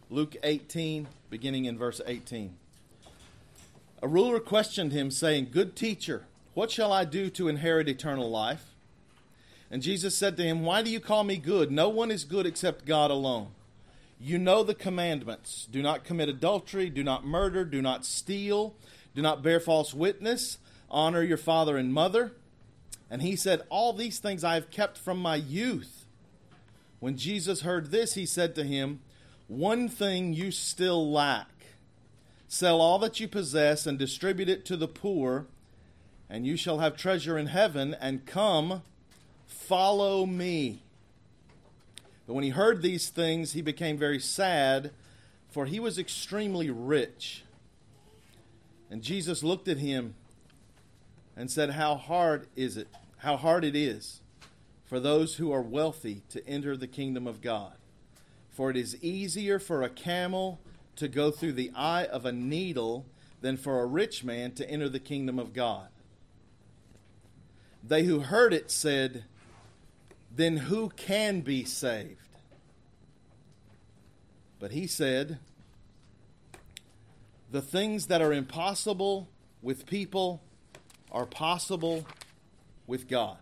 Luke 18, beginning in verse 18. A ruler questioned him, saying, "Good teacher, what shall I do to inherit eternal life?" And Jesus said to him, "Why do you call me good? No one is good except God alone. You know the commandments. Do not commit adultery, do not murder, do not steal, do not bear false witness, honor your father and mother." And he said, "All these things I have kept from my youth." When Jesus heard this, he said to him, "One thing you still lack. Sell all that you possess and distribute it to the poor, and you shall have treasure in heaven, and come, follow me." But when he heard these things, he became very sad, for he was extremely rich. And Jesus looked at him and said, How hard it is for those who are wealthy to enter the kingdom of God. For it is easier for a camel to go through the eye of a needle than for a rich man to enter the kingdom of God. They who heard it said, "Then who can be saved?" But he said, "The things that are impossible with people are possible with God."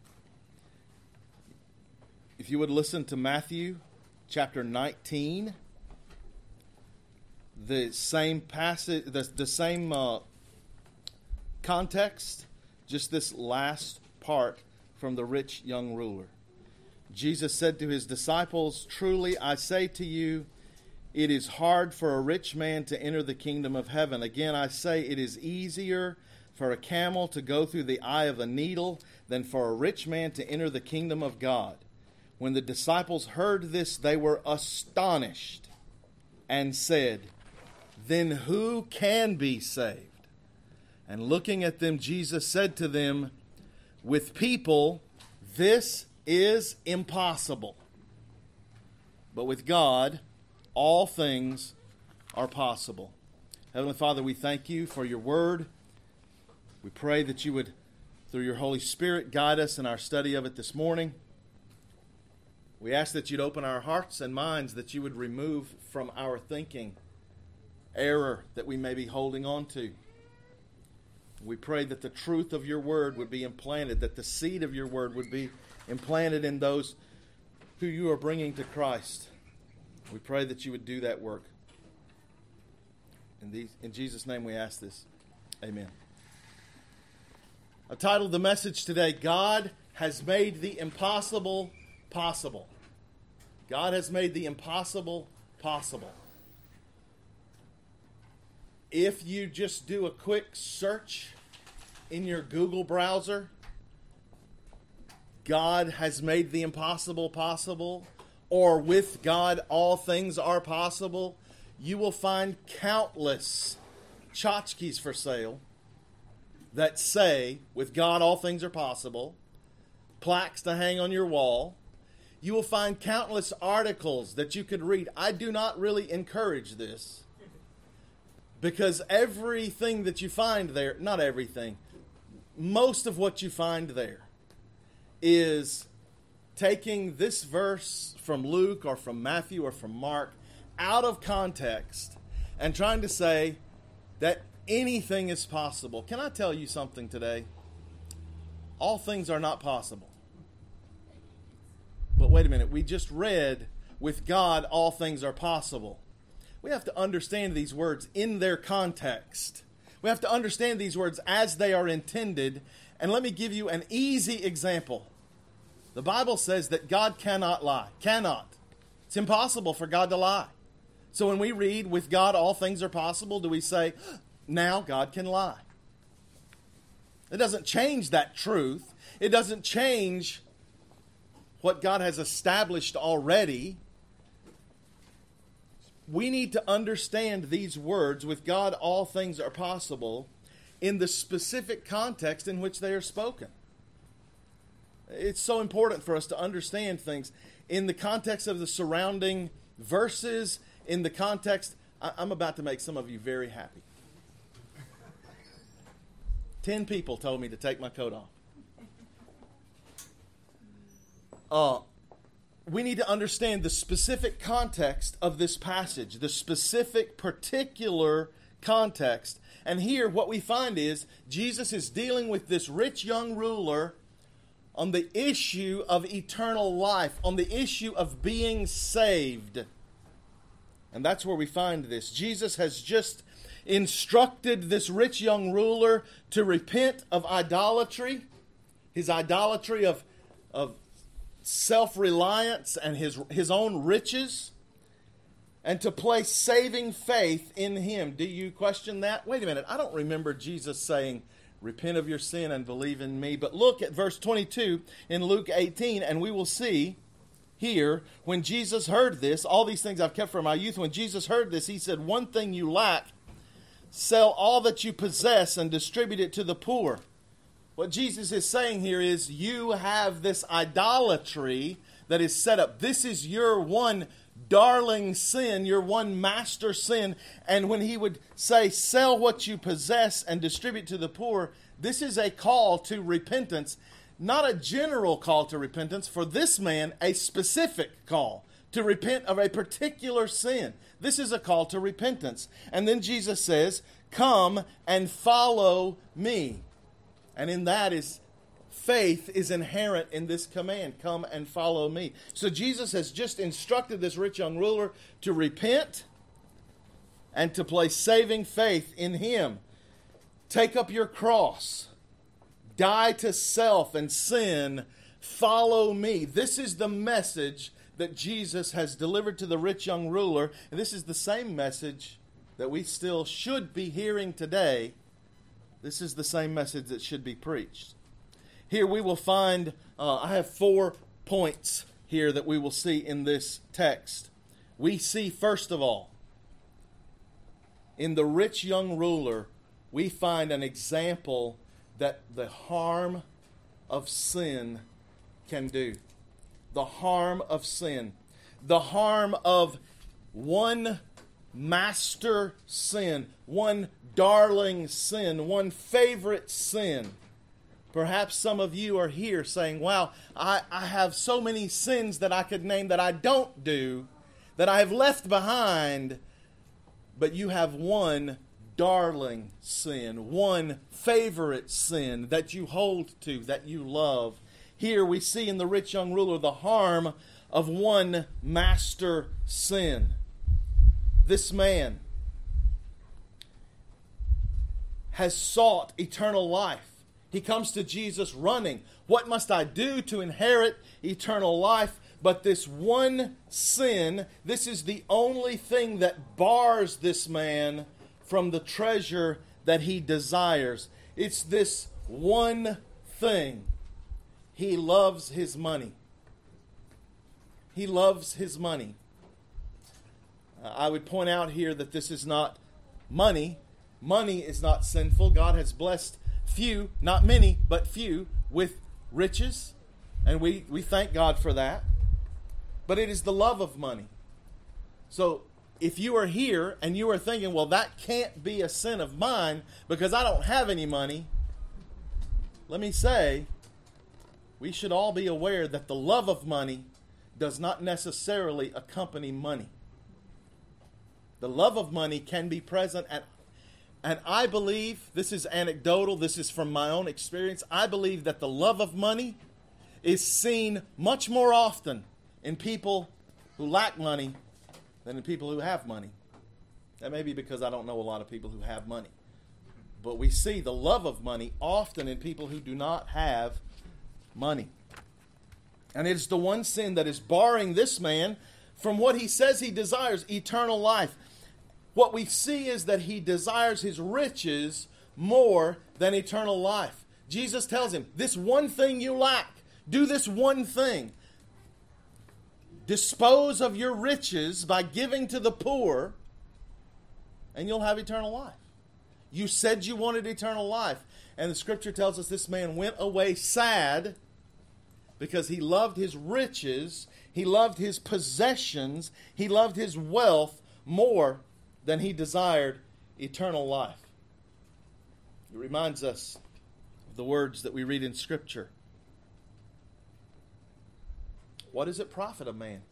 If you would listen to Matthew chapter 19, the same passage, the same context, just this last part from the rich young ruler. Jesus said to his disciples, "Truly I say to you, it is hard for a rich man to enter the kingdom of heaven. Again, I say it is easier for a camel to go through the eye of a needle than for a rich man to enter the kingdom of God." When the disciples heard this, they were astonished and said, "Then who can be saved?" And looking at them, Jesus said to them, "With people, this is impossible. But with God, all things are possible." Heavenly Father, we thank you for your word. We pray that you would, through your Holy Spirit, guide us in our study of it this morning. We ask that you'd open our hearts and minds, that you would remove from our thinking error that we may be holding on to. We pray that the truth of your word would be implanted, that the seed of your word would be implanted in those who you are bringing to Christ. We pray that you would do that work. In Jesus' name we ask this. Amen. I've titled the message today, "God has made the impossible possible." God has made the impossible possible. If you just do a quick search in your Google browser, "God has made the impossible possible," or "with God all things are possible," you will find countless tchotchkes for sale that say, "with God all things are possible," plaques to hang on your wall. You will find countless articles that you could read. I do not really encourage this, because everything that you find there, not everything, most of what you find there is taking this verse from Luke or from Matthew or from Mark out of context and trying to say that anything is possible. Can I tell you something today? All things are not possible. But wait a minute, we just read, "With God all things are possible." We have to understand these words in their context. We have to understand these words as they are intended. And let me give you an easy example. The Bible says that God cannot lie. Cannot. It's impossible for God to lie. So when we read, "With God all things are possible," do we say, now God can lie? It doesn't change that truth. It doesn't change what God has established already. We need to understand these words, "with God all things are possible," in the specific context in which they are spoken. It's so important for us to understand things in the context of the surrounding verses, in the context. I'm about to make some of you very happy. 10 people told me to take my coat off. we need to understand the specific context of this passage, the specific, particular context. And here what we find is Jesus is dealing with this rich young ruler on the issue of eternal life, on the issue of being saved. And that's where we find this. Jesus has just instructed this rich young ruler to repent of idolatry, his idolatry of self-reliance and his own riches, and to place saving faith in Him. Do you question that? Wait a minute, I don't remember Jesus saying, repent of your sin and believe in me. But look at verse 22 in Luke 18, and we will see here, when Jesus heard this, all these things I've kept from my youth, when Jesus heard this, He said, one thing you lack, sell all that you possess and distribute it to the poor. What Jesus is saying here is, you have this idolatry that is set up. This is your one darling sin, your one master sin. And when He would say, sell what you possess and distribute to the poor, this is a call to repentance. Not a general call to repentance. For this man, a specific call to repent of a particular sin. This is a call to repentance. And then Jesus says, come and follow me. And in that is faith is inherent in this command. Come and follow me. So Jesus has just instructed this rich young ruler to repent and to place saving faith in Him. Take up your cross. Die to self and sin. Follow me. This is the message that Jesus has delivered to the rich young ruler. And this is the same message that we still should be hearing today. This is the same message that should be preached. Here we will find, I have 4 points here that we will see in this text. We see, first of all, in the rich young ruler, we find an example that the harm of sin can do. The harm of sin. The harm of one master sin, one darling sin, one favorite sin. Perhaps some of you are here saying, wow, I have so many sins that I could name that I don't do, that I have left behind. But you have one darling sin, one favorite sin that you hold to, that you love. Here we see in the rich young ruler the harm of one master sin. This man has sought eternal life. He comes to Jesus running. What must I do to inherit eternal life? But this one sin, this is the only thing that bars this man from the treasure that he desires. It's this one thing. He loves his money. He loves his money. I would point out here that this is not money. Money is not sinful. God has blessed few, not many, but few, with riches. And we thank God for that. But it is the love of money. So if you are here and you are thinking, well, that can't be a sin of mine because I don't have any money, let me say, we should all be aware that the love of money does not necessarily accompany money. The love of money can be present and I believe, this is anecdotal, this is from my own experience, I believe that the love of money is seen much more often in people who lack money than in people who have money. That may be because I don't know a lot of people who have money. But we see the love of money often in people who do not have money. And it is the one sin that is barring this man from what he says he desires, eternal life. What we see is that he desires his riches more than eternal life. Jesus tells him, this one thing you lack. Do this one thing. Dispose of your riches by giving to the poor, and you'll have eternal life. You said you wanted eternal life. And the scripture tells us this man went away sad because he loved his riches, he loved his possessions, he loved his wealth more than he desired eternal life. It reminds us of the words that we read in Scripture. What does it profit a man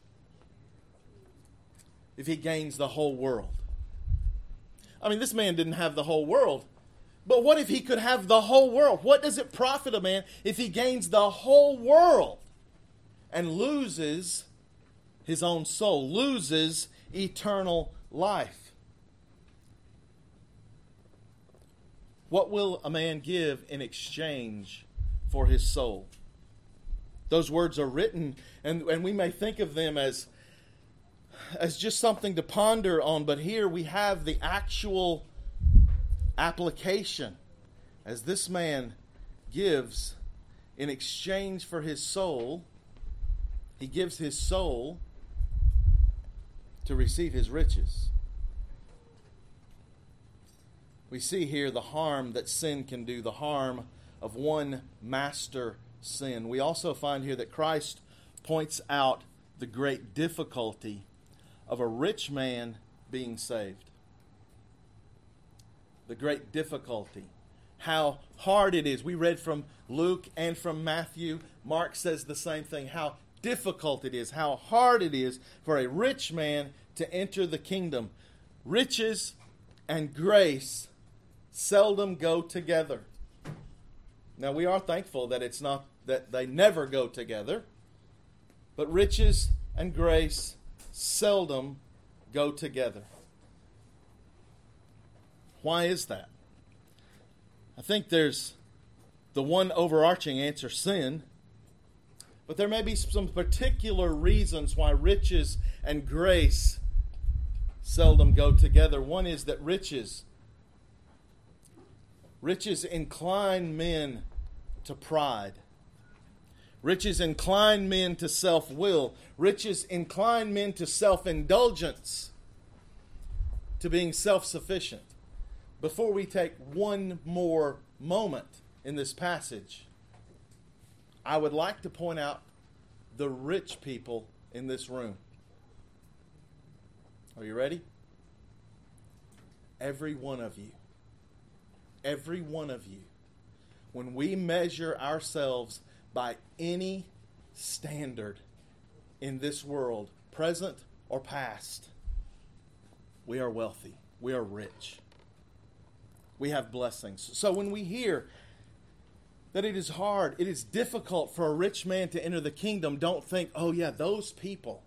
if he gains the whole world? I mean, this man didn't have the whole world. But what if he could have the whole world? What does it profit a man if he gains the whole world and loses his own soul, loses eternal life? What will a man give in exchange for his soul? Those words are written, and we may think of them as just something to ponder on, but here we have the actual application as this man gives in exchange for his soul. He gives his soul to receive his riches. We see here the harm that sin can do, the harm of one master sin. We also find here that Christ points out the great difficulty of a rich man being saved. The great difficulty. How hard it is. We read from Luke and from Matthew. Mark says the same thing. How difficult it is. How hard it is for a rich man to enter the kingdom. Riches and grace seldom go together. Now we are thankful that it's not that they never go together. But riches and grace seldom go together. Why is that? I think there's the one overarching answer, sin. But there may be some particular reasons why riches and grace seldom go together. One is that riches incline men to pride. Riches incline men to self-will. Riches incline men to self-indulgence, to being self-sufficient. Before we take one more moment in this passage, I would like to point out the rich people in this room. Are you ready? Every one of you. Every one of you. When we measure ourselves by any standard in this world, present or past, we are wealthy. We are rich. We have blessings. So when we hear that it is hard, it is difficult for a rich man to enter the kingdom, don't think, oh yeah, those people.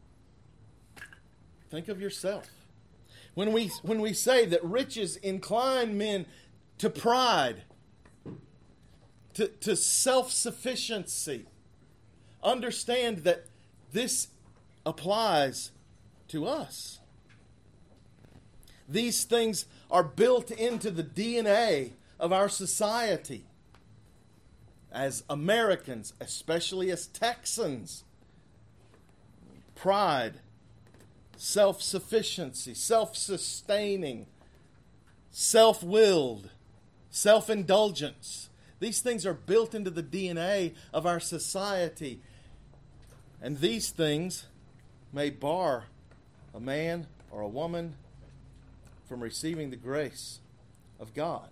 Think of yourself. When we say that riches incline men to pride, to self-sufficiency, understand that this applies to us. These things are built into the DNA of our society. As Americans, especially as Texans, pride, self-sufficiency, self-sustaining, self-willed, self-indulgence. These things are built into the DNA of our society. And these things may bar a man or a woman from receiving the grace of God.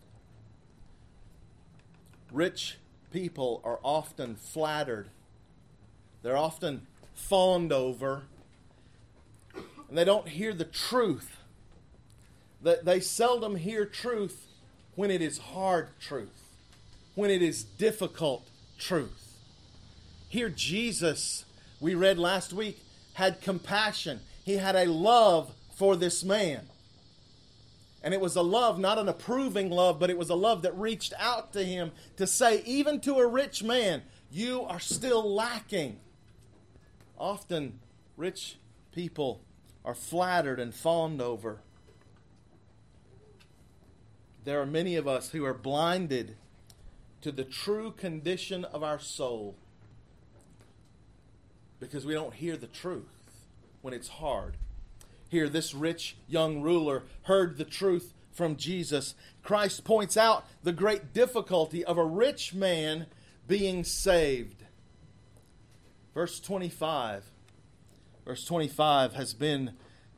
Rich people are often flattered. They're often fawned over. And they don't hear the truth. They seldom hear truth when it is hard truth, when it is difficult truth. Here Jesus, we read last week, had compassion. He had a love for this man. And it was a love, not an approving love, but it was a love that reached out to him to say, even to a rich man, you are still lacking. Often, rich people are flattered and fawned over. There are many of us who are blinded to the true condition of our soul because we don't hear the truth when it's hard. Here, this rich young ruler heard the truth from Jesus. Christ points out the great difficulty of a rich man being saved. Verse 25. Verse 25 has been,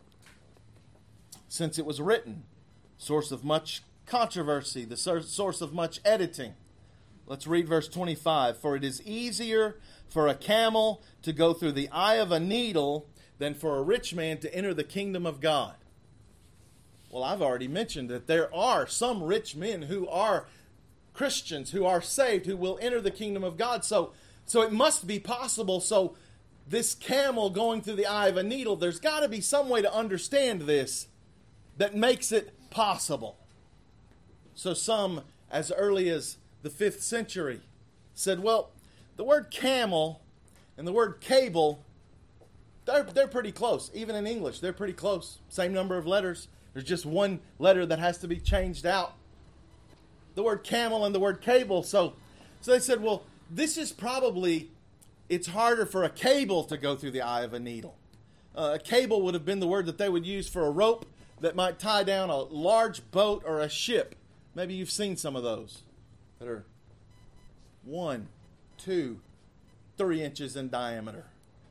since it was written, source of much controversy, the source of much editing. Let's read verse 25. For it is easier for a camel to go through the eye of a needle than for a rich man to enter the kingdom of God. Well, I've already mentioned that there are some rich men who are Christians, who are saved, who will enter the kingdom of God. So it must be possible. So this camel going through the eye of a needle, there's got to be some way to understand this that makes it possible. So some, as early as the 5th century, said, well, the word camel and the word cable, they're pretty close. Even in English, they're pretty close. Same number of letters. There's just one letter that has to be changed out. The word camel and the word cable. So they said, well, this is probably, it's harder for a cable to go through the eye of a needle. A cable would have been the word that they would use for a rope that might tie down a large boat or a ship. Maybe you've seen some of those that are 1, 2, 3 inches in diameter.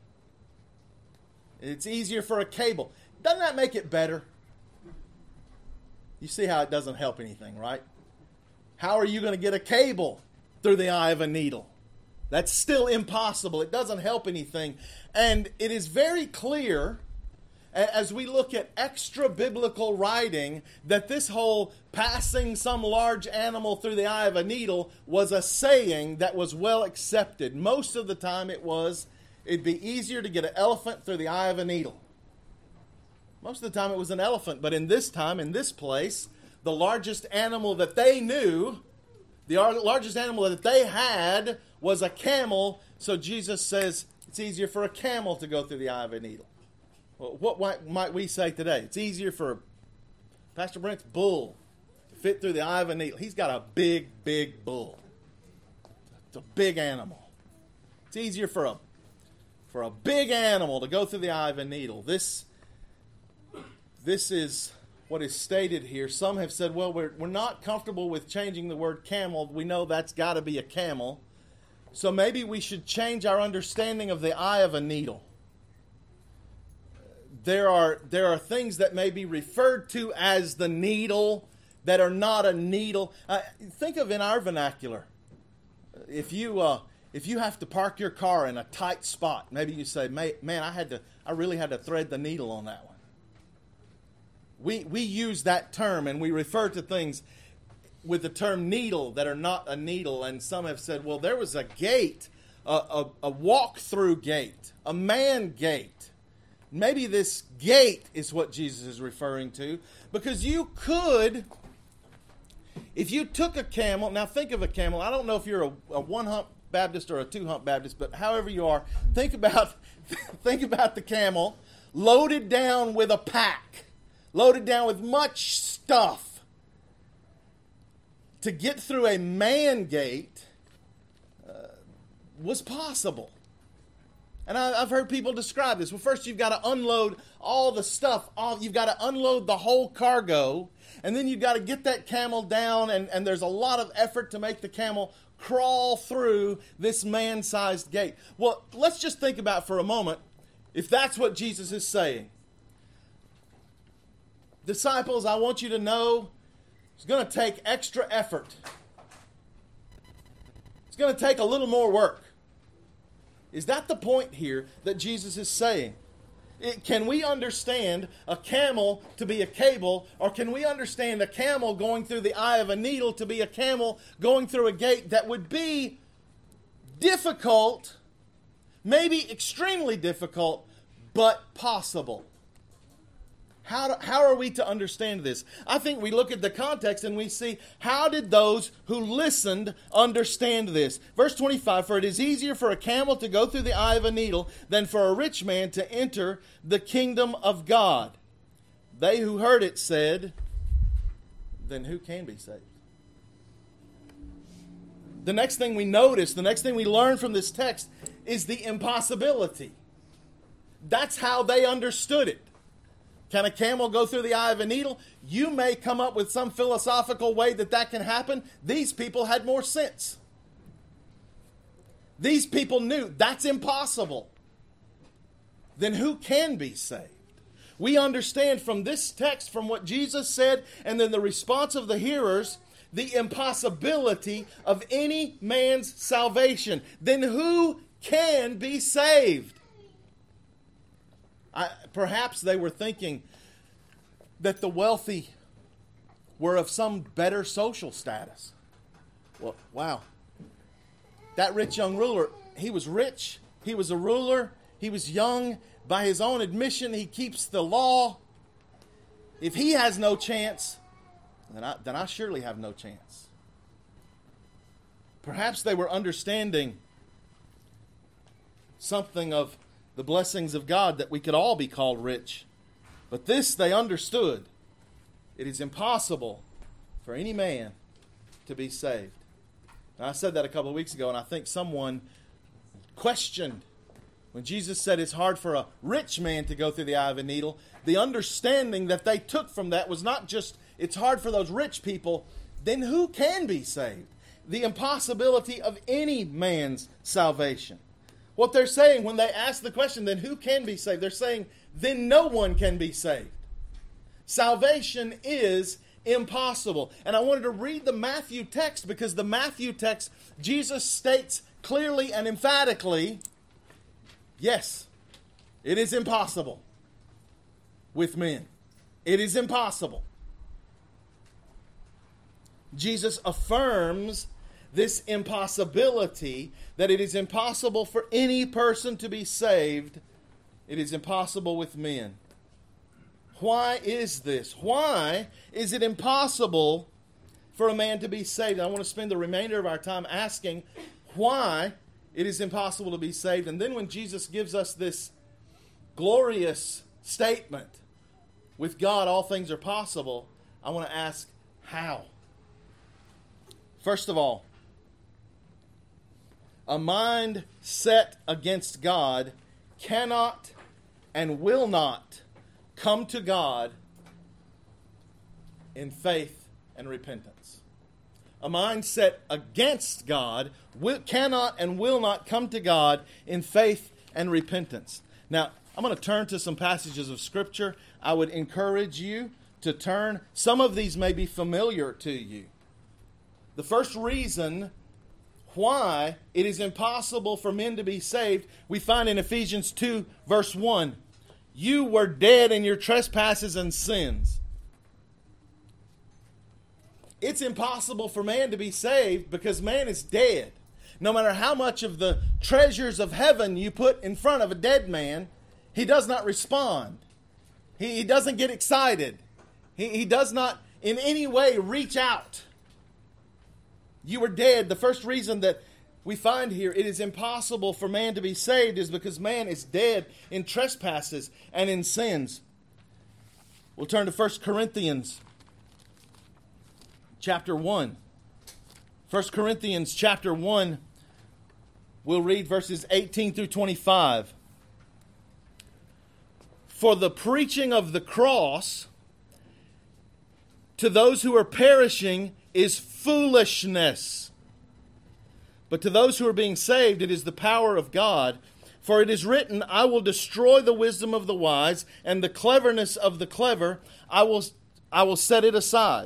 It's easier for a cable. Doesn't that make it better? You see how it doesn't help anything, right? How are you going to get a cable through the eye of a needle? That's still impossible. It doesn't help anything. And it is very clear, as we look at extra-biblical writing, that this whole passing some large animal through the eye of a needle was a saying that was well accepted. Most of the time it'd be easier to get an elephant through the eye of a needle. Most of the time it was an elephant, but in this time, in this place, the largest animal that they knew, the largest animal that they had was a camel, so Jesus says it's easier for a camel to go through the eye of a needle. Well, what might we say today? It's easier for Pastor Brent's bull to fit through the eye of a needle. He's got a big, big bull. It's a big animal. It's easier for a big animal to go through the eye of a needle. This is what is stated here. Some have said, well, we're not comfortable with changing the word camel. We know that's got to be a camel. So maybe we should change our understanding of the eye of a needle. There are things that may be referred to as the needle that are not a needle. Think of in our vernacular. If you have to park your car in a tight spot, maybe you say, man, I really had to thread the needle on that one. We use that term and we refer to things with the term needle that are not a needle. And some have said, well, there was a gate, a walk-through gate, a man gate. Maybe this gate is what Jesus is referring to. Because you could, if you took a camel, now think of a camel. I don't know if you're a one-hump Baptist or a two-hump Baptist, but however you are, think about the camel loaded down with a pack. Loaded down with much stuff. To get through a man gate was possible. And I've heard people describe this. Well, first you've got to unload all the stuff. You've got to unload the whole cargo. And then you've got to get that camel down. And there's a lot of effort to make the camel crawl through this man-sized gate. Well, let's just think about for a moment if that's what Jesus is saying. Disciples, I want you to know it's going to take extra effort. It's going to take a little more work. Is that the point here that Jesus is saying? Can we understand a camel to be a cable, or can we understand a camel going through the eye of a needle to be a camel going through a gate that would be difficult, maybe extremely difficult, but possible? How are we to understand this? I think we look at the context and we see, how did those who listened understand this? Verse 25, for it is easier for a camel to go through the eye of a needle than for a rich man to enter the kingdom of God. They who heard it said, then who can be saved? The next thing we notice, the next thing we learn from this text is the impossibility. That's how they understood it. Can a camel go through the eye of a needle? You may come up with some philosophical way that can happen. These people had more sense. These people knew that's impossible. Then who can be saved? We understand from this text, from what Jesus said, and then the response of the hearers, the impossibility of any man's salvation, then who can be saved? Perhaps they were thinking that the wealthy were of some better social status. Well, wow. That rich young ruler, he was rich, he was a ruler, he was young. By his own admission, he keeps the law. If he has no chance, then I surely have no chance. Perhaps they were understanding something of the blessings of God, that we could all be called rich. But this they understood. It is impossible for any man to be saved. Now, I said that a couple of weeks ago, and I think someone questioned when Jesus said it's hard for a rich man to go through the eye of a needle. The understanding that they took from that was not just it's hard for those rich people, then who can be saved? The impossibility of any man's salvation. What they're saying when they ask the question, then who can be saved? They're saying, then no one can be saved. Salvation is impossible. And I wanted to read the Matthew text, because the Matthew text, Jesus states clearly and emphatically, yes, it is impossible with men. It is impossible. Jesus affirms this impossibility, that it is impossible for any person to be saved. It is impossible with men. Why is this? Why is it impossible for a man to be saved? And I want to spend the remainder of our time asking why it is impossible to be saved. And then when Jesus gives us this glorious statement, with God all things are possible, I want to ask how. First of all, a mind set against God cannot and will not come to God in faith and repentance. A mind set against God cannot and will not come to God in faith and repentance. Now, I'm going to turn to some passages of Scripture. I would encourage you to turn. Some of these may be familiar to you. The first reason why it is impossible for men to be saved, we find in Ephesians 2, verse 1. You were dead in your trespasses and sins. It's impossible for man to be saved because man is dead. No matter how much of the treasures of heaven you put in front of a dead man, he does not respond. He doesn't get excited. He does not in any way reach out. You were dead. The first reason that we find here it is impossible for man to be saved is because man is dead in trespasses and in sins. We'll turn to 1 Corinthians chapter 1. 1 Corinthians chapter 1, we'll read verses 18 through 25. For the preaching of the cross to those who are perishing is foolishness. But to those who are being saved, it is the power of God. For it is written, I will destroy the wisdom of the wise, and the cleverness of the clever I will set it aside.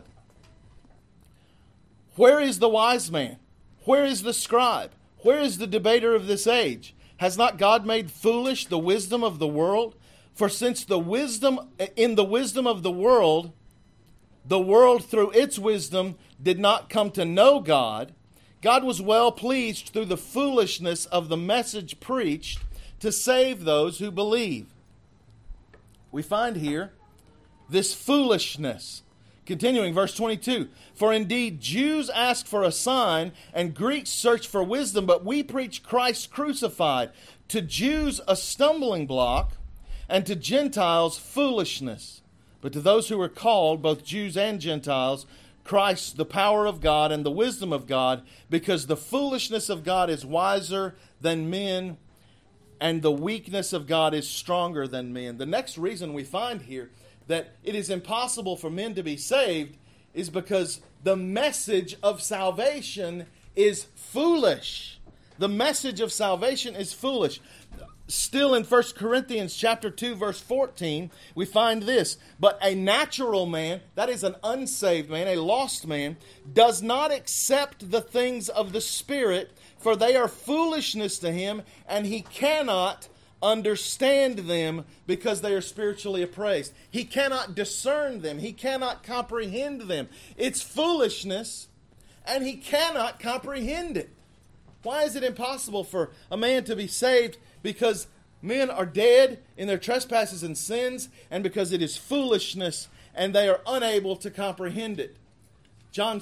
Where is the wise man? Where is the scribe? Where is the debater of this age? Has not God made foolish the wisdom of the world? For since in the wisdom of the world through its wisdom did not come to know God, God was well pleased through the foolishness of the message preached to save those who believe. We find here this foolishness. Continuing, verse 22. For indeed Jews ask for a sign, and Greeks search for wisdom, but we preach Christ crucified. To Jews a stumbling block, and to Gentiles foolishness. But to those who are called, both Jews and Gentiles, Christ, the power of God and the wisdom of God, because the foolishness of God is wiser than men, and the weakness of God is stronger than men. The next reason we find here that it is impossible for men to be saved is because the message of salvation is foolish. The message of salvation is foolish. Still in 1 Corinthians chapter 2, verse 14, we find this. But a natural man, that is an unsaved man, a lost man, does not accept the things of the Spirit, for they are foolishness to him, and he cannot understand them because they are spiritually appraised. He cannot discern them. He cannot comprehend them. It's foolishness, and he cannot comprehend it. Why is it impossible for a man to be saved? Because men are dead in their trespasses and sins, and because it is foolishness, and they are unable to comprehend it. John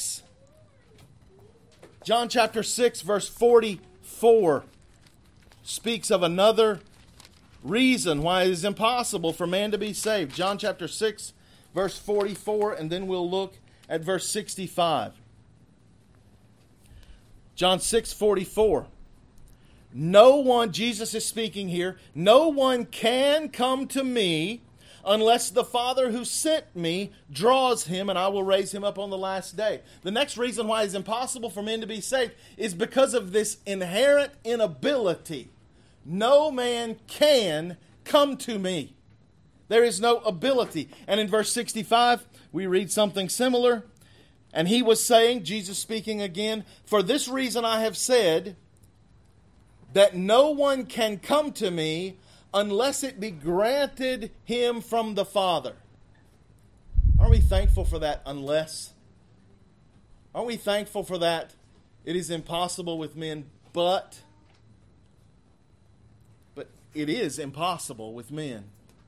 chapter 6, verse 44 speaks of another reason why it is impossible for man to be saved. John chapter 6, verse 44, and then we'll look at verse 65. John 6:44. No one, Jesus is speaking here, no one can come to me unless the Father who sent me draws him, and I will raise him up on the last day. The next reason why it's impossible for men to be saved is because of this inherent inability. No man can come to me. There is no ability. And in verse 65, we read something similar. And he was saying, Jesus speaking again, for this reason I have said that no one can come to me unless it be granted him from the Father. Aren't we thankful for that unless? Aren't we thankful for that? It is impossible with men, but it is impossible with men.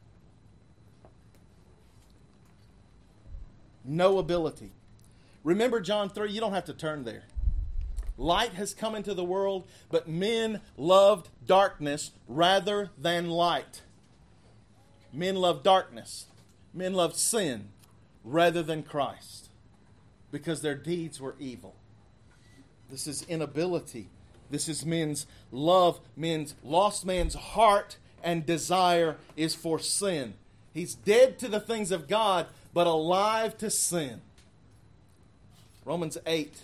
No ability. Remember John 3, you don't have to turn there. Light has come into the world, but men loved darkness rather than light. Men loved darkness. Men loved sin rather than Christ because their deeds were evil. This is inability. This is men's love. Lost man's heart and desire is for sin. He's dead to the things of God, but alive to sin. Romans 8,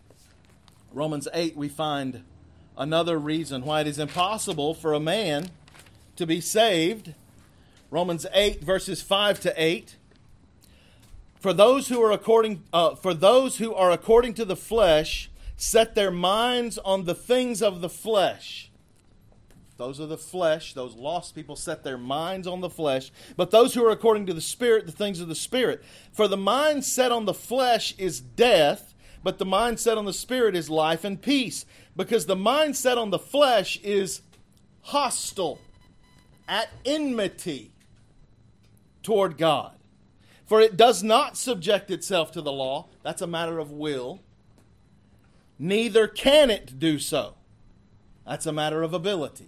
we find another reason why it is impossible for a man to be saved. Romans 8, verses 5 to 8. For those who are according to the flesh, set their minds on the things of the flesh. Those are the flesh. Those lost people set their minds on the flesh. But those who are according to the Spirit, the things of the Spirit. For the mind set on the flesh is death, but the mind set on the Spirit is life and peace. Because the mind set on the flesh is hostile, at enmity toward God. For it does not subject itself to the law. That's a matter of will. Neither can it do so. That's a matter of ability.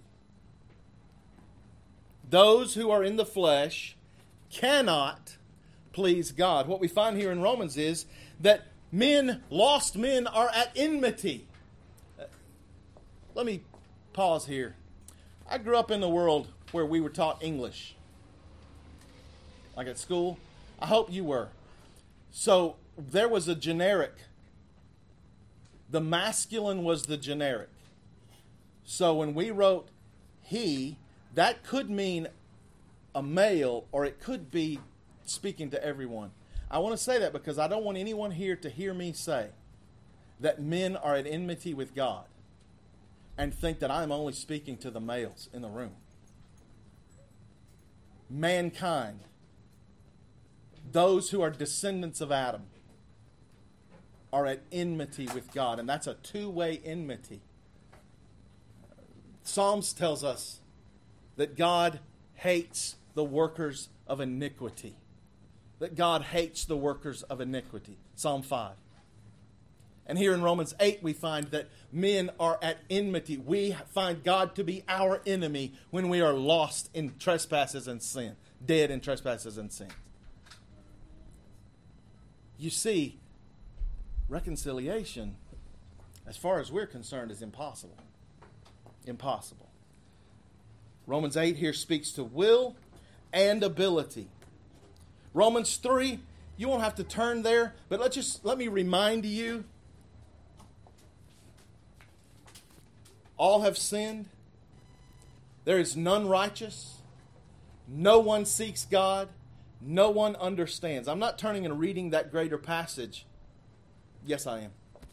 Those who are in the flesh cannot please God. What we find here in Romans is that lost men, are at enmity. Let me pause here. I grew up in the world where we were taught English. Like at school. I hope you were. So there was a generic. The masculine was the generic. So when we wrote he, that could mean a male, or it could be speaking to everyone. I want to say that because I don't want anyone here to hear me say that men are at enmity with God and think that I'm only speaking to the males in the room. Mankind, those who are descendants of Adam, are at enmity with God, and that's a two-way enmity. Psalms tells us that God hates the workers of iniquity. That God hates the workers of iniquity. Psalm 5. And here in Romans 8 we find that men are at enmity. We find God to be our enemy when we are lost in trespasses and sin. Dead in trespasses and sin. You see, reconciliation, as far as we're concerned, is impossible. Impossible. Romans 8 here speaks to will and ability. Romans 3, you won't have to turn there, but let me remind you, all have sinned There is none righteous. No one seeks God. No one understands. I'm not turning and reading that greater passage. Yes, I am.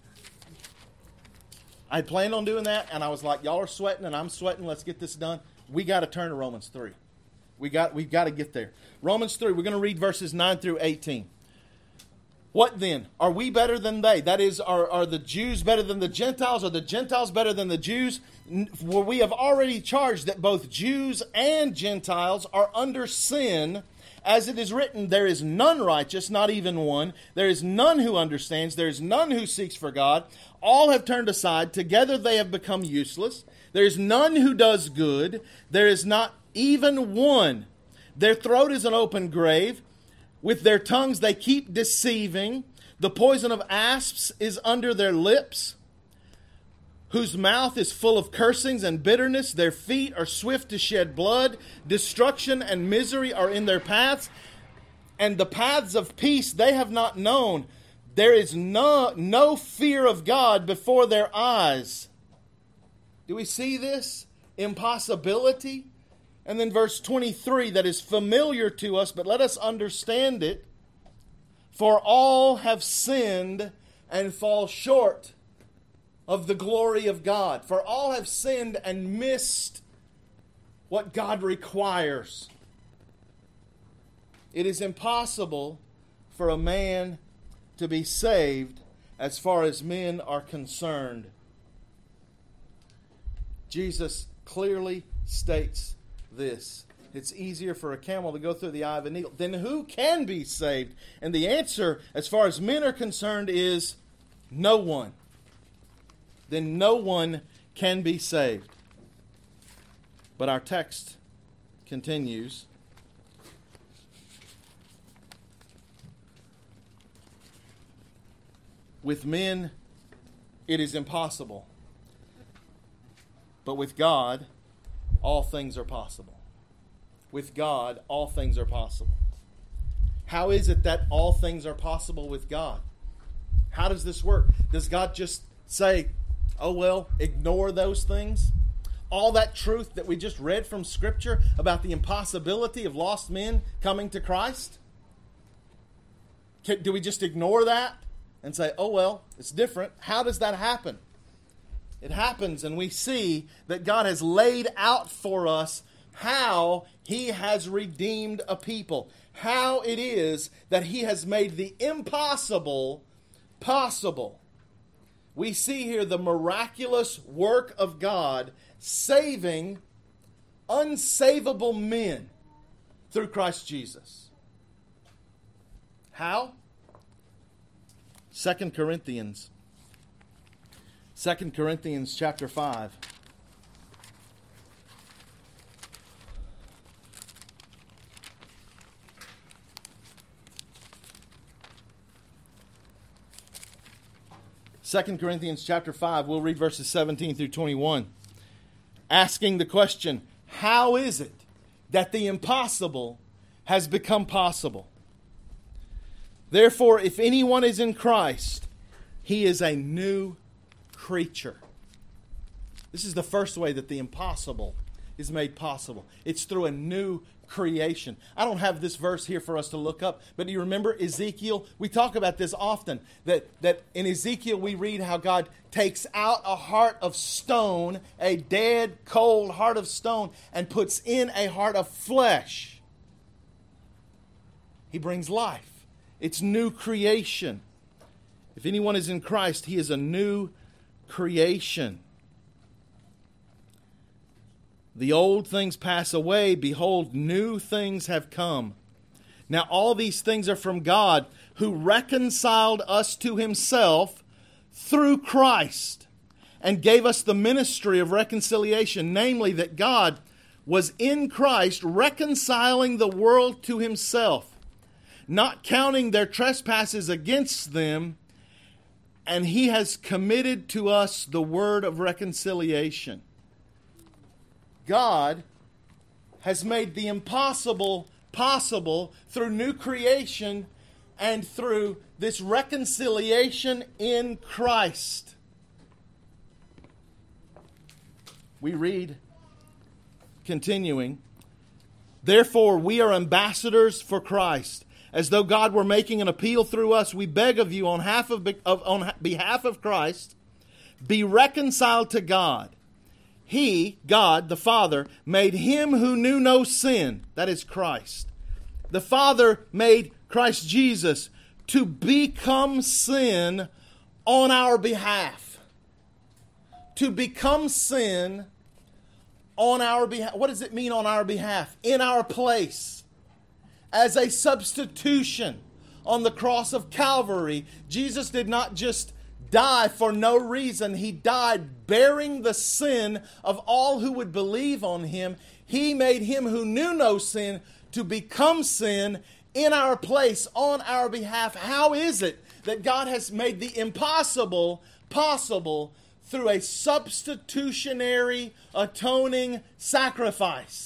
I had planned on doing that, and I was like, y'all are sweating and I'm sweating. Let's get this done. We got to turn to Romans 3. We've got to get there. Romans 3, we're going to read verses 9 through 18. What then? Are we better than they? That is, are the Jews better than the Gentiles? Are the Gentiles better than the Jews? Well, we have already charged that both Jews and Gentiles are under sin. As it is written, there is none righteous, not even one. There is none who understands. There is none who seeks for God. All have turned aside. Together they have become useless. There is none who does good. There is not even one. Their throat is an open grave. With their tongues they keep deceiving. The poison of asps is under their lips, whose mouth is full of cursings and bitterness. Their feet are swift to shed blood. Destruction and misery are in their paths, and the paths of peace they have not known. There is no fear of God before their eyes. Do we see this? Impossibility. And then verse 23, that is familiar to us, but let us understand it. For all have sinned and fall short of the glory of God. For all have sinned and missed what God requires. It is impossible for a man to be saved as far as men are concerned. Jesus clearly states this. It's easier for a camel to go through the eye of a needle. Then who can be saved? And the answer, as far as men are concerned, is no one. Then no one can be saved. But our text continues. With men, it is impossible. But with God, all things are possible. With God, all things are possible. How is it that all things are possible with God? How does this work? Does God just say, oh well, ignore those things? All that truth that we just read from Scripture about the impossibility of lost men coming to Christ? Do we just ignore that and say, oh well, it's different? How does that happen? It happens, and we see that God has laid out for us how He has redeemed a people. How it is that He has made the impossible possible. We see here the miraculous work of God saving unsavable men through Christ Jesus. How? 2 Corinthians chapter 5. Second Corinthians chapter 5, we'll read verses 17 through 21. Asking the question, how is it that the impossible has become possible? Therefore, if anyone is in Christ, he is a new creature. This is the first way that the impossible is made possible. It's through a new creation. I don't have this verse here for us to look up, but do you remember Ezekiel? We talk about this often, that in Ezekiel we read how God takes out a heart of stone, a dead, cold heart of stone, and puts in a heart of flesh. He brings life. It's new creation. If anyone is in Christ, he is a new creation. The old things pass away. Behold, new things have come. Now all these things are from God, who reconciled us to Himself through Christ and gave us the ministry of reconciliation, namely that God was in Christ reconciling the world to Himself, not counting their trespasses against them, and He has committed to us the word of reconciliation. God has made the impossible possible through new creation and through this reconciliation in Christ. continuing, therefore we are ambassadors for Christ. As though God were making an appeal through us, we beg of you on behalf of Christ, be reconciled to God. He, God, the Father, made him who knew no sin, that is Christ. The Father made Christ Jesus to become sin on our behalf. To become sin on our behalf. What does it mean on our behalf? In our place. As a substitution on the cross of Calvary, Jesus did not just die for no reason. He died bearing the sin of all who would believe on him. He made him who knew no sin to become sin in our place, on our behalf. How is it that God has made the impossible possible through a substitutionary atoning sacrifice?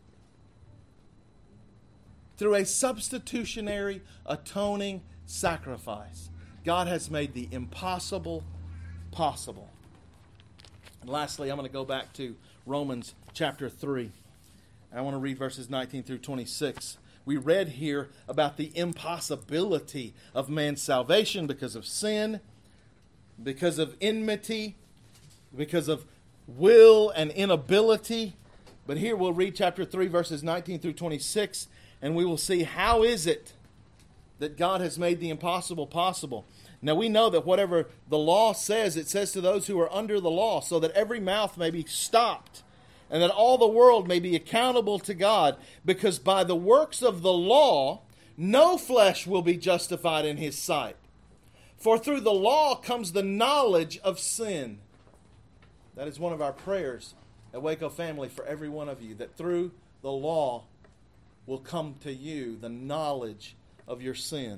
Through a substitutionary atoning sacrifice, God has made the impossible possible. And lastly, I'm going to go back to Romans chapter 3. And I want to read verses 19 through 26. We read here about the impossibility of man's salvation because of sin, because of enmity, because of will and inability. But here we'll read chapter 3, verses 19 through 26. And we will see how is it that God has made the impossible possible. Now we know that whatever the law says, it says to those who are under the law, so that every mouth may be stopped, and that all the world may be accountable to God, because by the works of the law, no flesh will be justified in his sight. For through the law comes the knowledge of sin. That is one of our prayers at Waco Family for every one of you, that through the law will come to you the knowledge of your sin.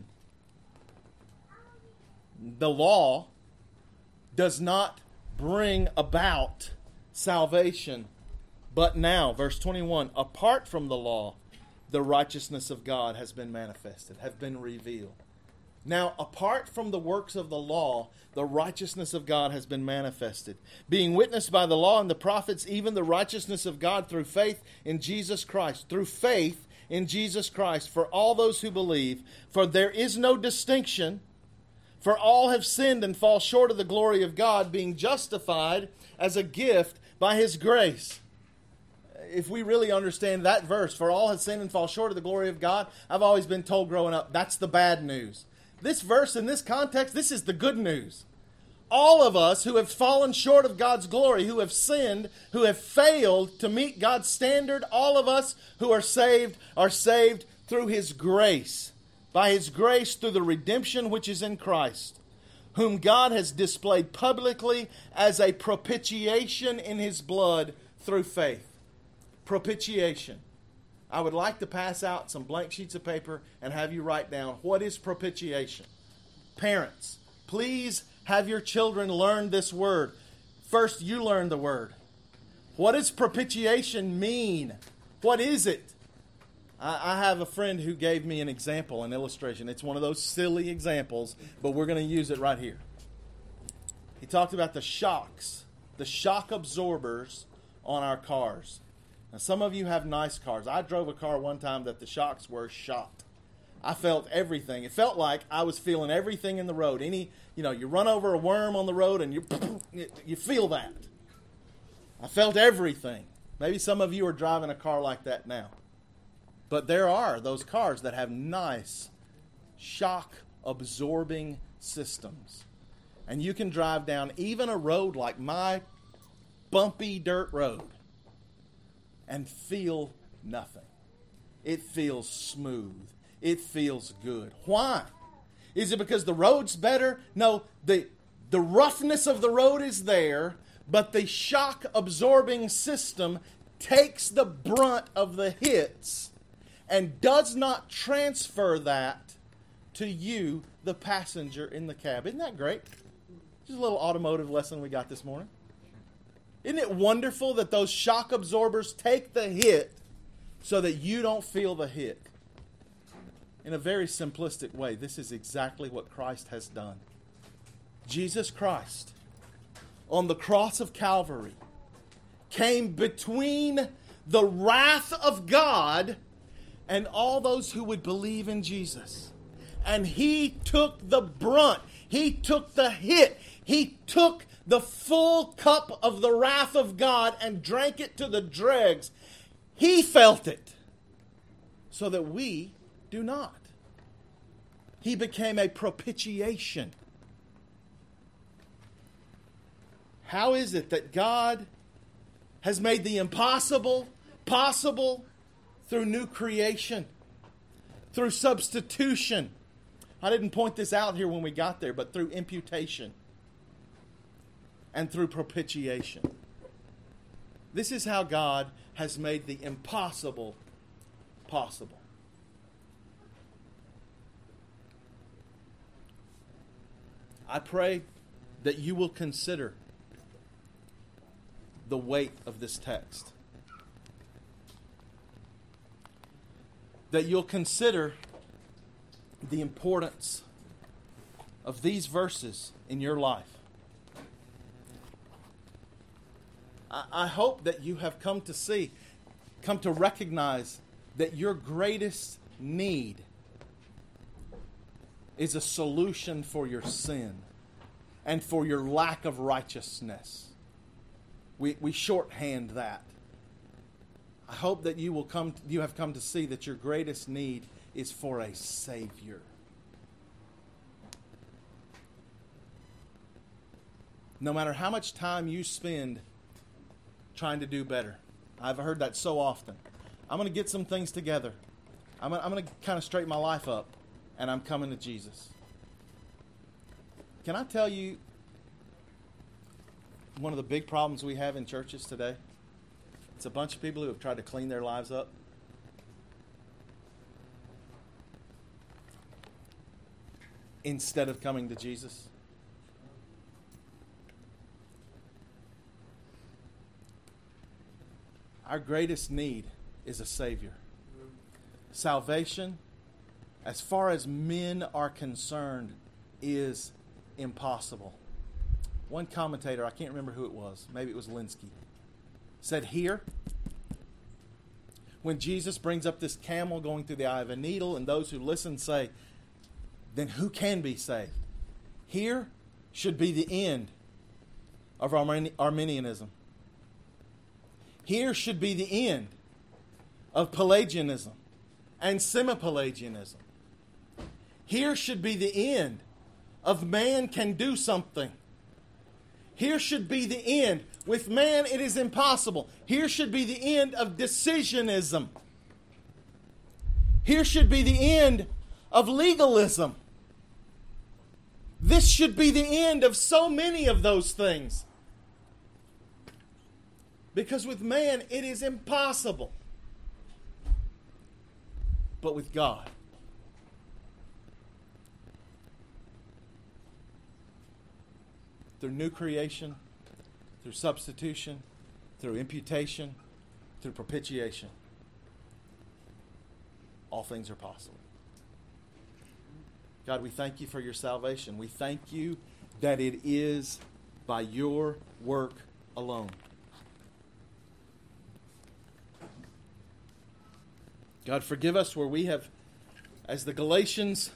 The law does not bring about salvation, but now, verse 21, apart from the law, the righteousness of God has been manifested, has been revealed. Now, apart from the works of the law, the righteousness of God has been manifested, being witnessed by the law and the prophets, even the righteousness of God through faith in Jesus Christ. Through faith in Jesus Christ for all those who believe. For there is no distinction, for all have sinned and fall short of the glory of God, being justified as a gift by his grace. If we really understand that verse, for all have sinned and fall short of the glory of God, I've always been told growing up, that's the bad news. This verse in this context, this is the good news. All of us who have fallen short of God's glory, who have sinned, who have failed to meet God's standard, all of us who are saved through his grace. By his grace through the redemption which is in Christ, whom God has displayed publicly as a propitiation in his blood through faith. Propitiation. I would like to pass out some blank sheets of paper and have you write down, what is propitiation? Parents, please have your children learn this word. First, you learn the word. What does propitiation mean? What is it? I have a friend who gave me an example, an illustration. It's one of those silly examples, but we're going to use it right here. He talked about the shocks, the shock absorbers on our cars. Now, some of you have nice cars. I drove a car one time that the shocks were shot. I felt everything. It felt like I was feeling everything in the road. You run over a worm on the road and you feel that. I felt everything. Maybe some of you are driving a car like that now. But there are those cars that have nice shock-absorbing systems. And you can drive down even a road like my bumpy dirt road and feel nothing. It feels smooth. It feels good. Why? Is it because the road's better? No, the roughness of the road is there, but the shock-absorbing system takes the brunt of the hits and does not transfer that to you, the passenger in the cab. Isn't that great? Just a little automotive lesson we got this morning. Isn't it wonderful that those shock absorbers take the hit so that you don't feel the hit? In a very simplistic way, this is exactly what Christ has done. Jesus Christ, on the cross of Calvary, came between the wrath of God and all those who would believe in Jesus. And He took the brunt. He took the hit. He took the full cup of the wrath of God and drank it to the dregs. He felt it so that we do not. He became a propitiation. How is it that God has made the impossible possible through new creation, through substitution? I didn't point this out here when we got there, but through imputation and through propitiation. This is how God has made the impossible possible. I pray that you will consider the weight of this text. That you'll consider the importance of these verses in your life. I hope that you have come to recognize that your greatest need is a solution for your sin and for your lack of righteousness. We shorthand that. I hope that you have come to see that your greatest need is for a Savior. No matter how much time you spend trying to do better. I've heard that so often. I'm going to get some things together. I'm going to kind of straighten my life up, and I'm coming to Jesus. Can I tell you one of the big problems we have in churches today? It's a bunch of people who have tried to clean their lives up. Instead of coming to Jesus. Our greatest need is a Savior. Salvation, as far as men are concerned, is impossible. One commentator, I can't remember who it was, maybe it was Linsky, said here, when Jesus brings up this camel going through the eye of a needle, and those who listen say, then who can be saved? Here should be the end of Arminianism. Here should be the end of Pelagianism and semi-Pelagianism. Here should be the end of man can do something. Here should be the end. With man, it is impossible. Here should be the end of decisionism. Here should be the end of legalism. This should be the end of so many of those things. Because with man, it is impossible. But with God, through new creation, through substitution, through imputation, through propitiation, all things are possible. God, we thank you for your salvation. We thank you that it is by your work alone. God, forgive us where we have, as the Galatians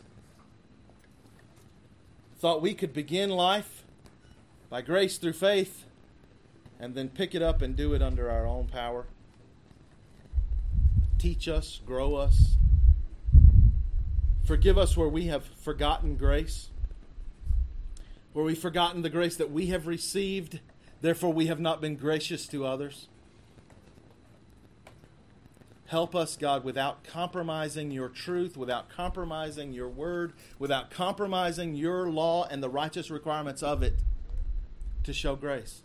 thought we could begin life by grace through faith and then pick it up and do it under our own power. Teach us, grow us. Forgive us where we have forgotten grace, where we've forgotten the grace that we have received, therefore we have not been gracious to others. Help us, God, without compromising your truth, without compromising your word, without compromising your law and the righteous requirements of it, to show grace.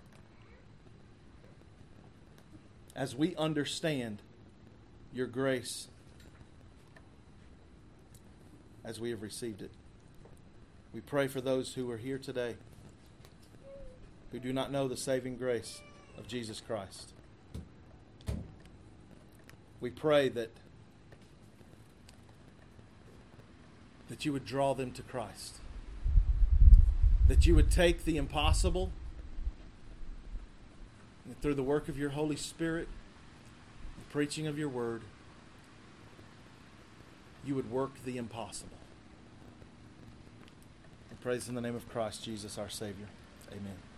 As we understand your grace as we have received it. We pray for those who are here today who do not know the saving grace of Jesus Christ. We pray that you would draw them to Christ. That you would take the impossible and through the work of your Holy Spirit, preaching of your word, you would work the impossible. We praise in the name of Christ Jesus, our Savior. Amen.